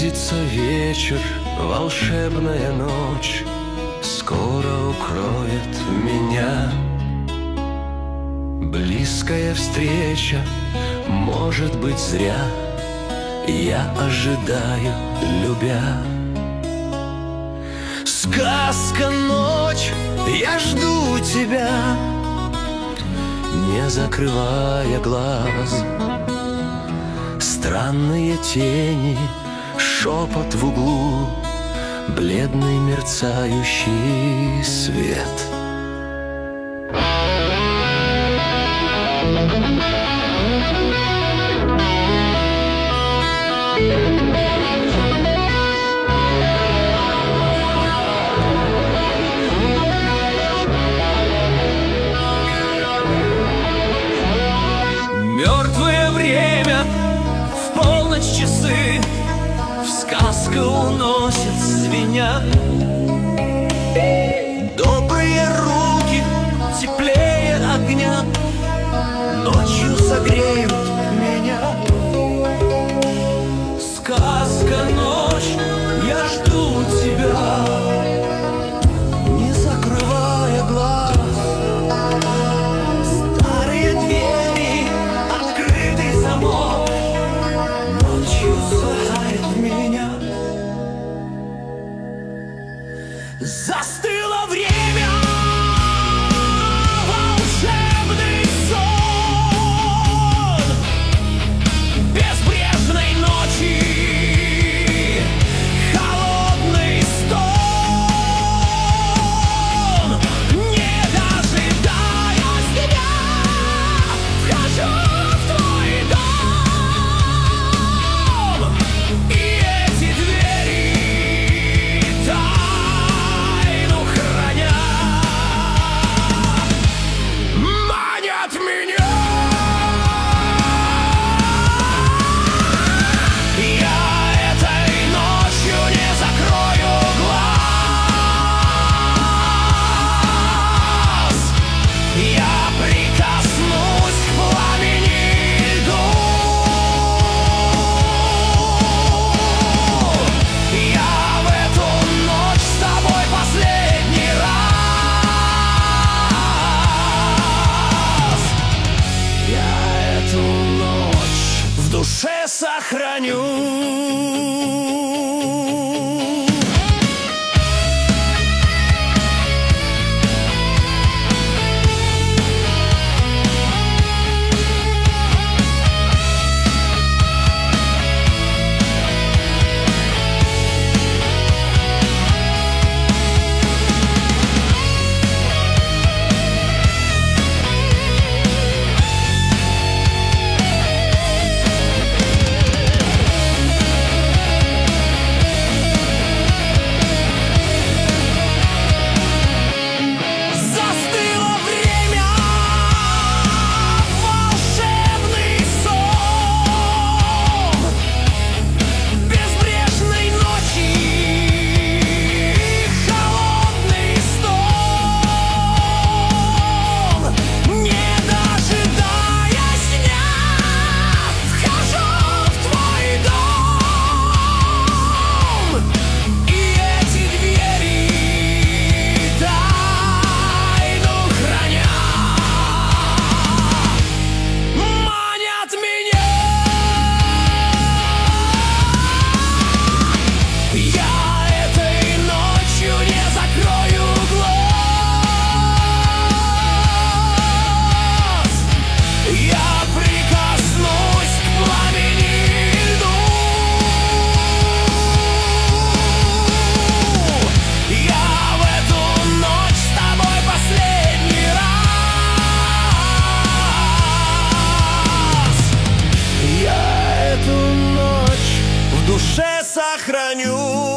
Близится вечер, волшебная ночь скоро укроет меня. Близкая встреча, может быть, зря я ожидаю, любя. Сказка, ночь, я жду тебя, не закрывая глаз. Странные тени, шепот в углу, бледный мерцающий свет. Мертвое время, в полночь часы, в сказку уносят звеня. Добрые руки, теплее огня, ночью согреют меня. Сказка, ночь, я жду тебя, не закрывая глаз. Старые двери, открытый замок, ночью согревает меня. Застыло время, волшебный сон безбрежной ночи, холодный стон. Не дожидаясь тебя, вхожу в твой дом, и эти двери тайну хранят, манят меня. Я этой ночью не закрою глаз, я прикоснусь к пламени льду. Я в эту ночь с тобой последний раз. Я эту ночь в душе сохраню. Застыло время, волшебный сон безбрежной ночи, холодный стон. Не дожидаясь дня, вхожу в твой дом, и эти двери тайну хранят, манят меня. Я этой ночью не закрою глаз, я прикоснусь к пламени льду. Я в эту ночь с тобой последний раз. Я эту ночь в душе сохраню.